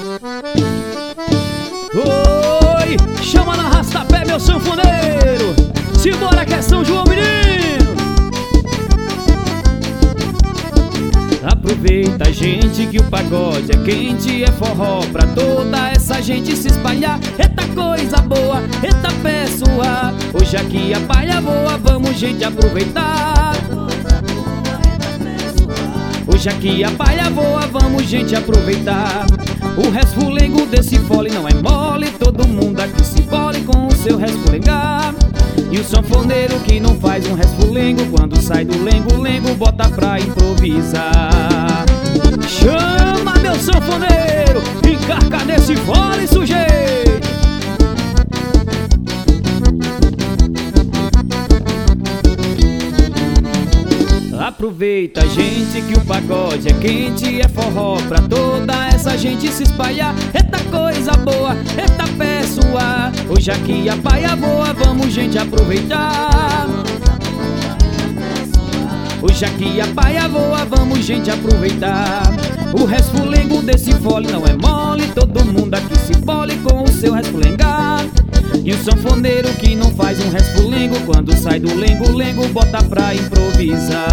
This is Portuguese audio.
Oi, chama na rastapé, meu sanfoneiro. Simbora que é São João, menino. Aproveita, gente, que o pagode é quente, é forró pra toda essa gente se espalhar. Eita coisa boa, eita pessoa, hoje aqui a palha voa, vamos, gente, aproveitar. Hoje aqui a palha voa, vamos, gente, aproveitar. O resfulengo desse fole não é mole, todo mundo aqui se embole com o seu resfulengar. E o sanfoneiro que não faz um resfulengo, quando sai do lengo-lengo, bota pra improvisar. Chama, meu sanfoneiro, encarca nesse fole, sujeito. Aproveita, gente, que o pagode é quente, é forró pra toda essa gente se espalhar. Eita coisa boa, eita pessoa, hoje aqui a paia voa, vamos, gente, aproveitar. Hoje aqui a paia voa, vamos, gente, aproveitar. O resfulengo desse fole não é mole, todo mundo aqui se embole com o seu resfulengar. E o sanfoneiro que não faz um resfulengo, quando sai do lengo-lengo, bota pra improvisar.